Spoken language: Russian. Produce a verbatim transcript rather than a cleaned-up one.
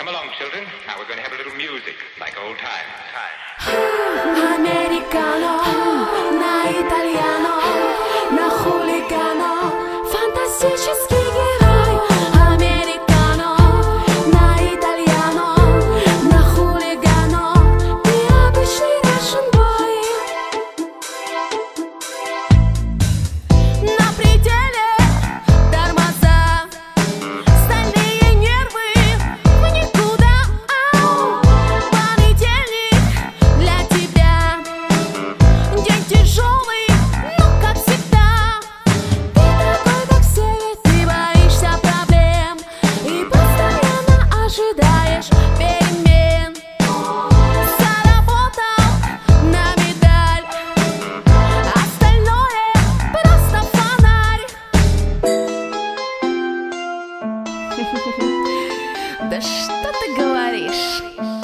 along, children. Now we're going to have a little music, like old times. Americano, на итальяно, на хулигано, фантастический герой. Американо, на итальяно, на хулигано, ты обычный Russian boy. На пределе тормоза, стальные нервы в никуда. Ау! Понедельник для тебя день тяжелый, но как всегда. Ты такой, как все, ведь ты боишься проблем и постоянно ожидаешь перемен. Заработал на медаль, остальное просто фонарь. Да что ты говоришь?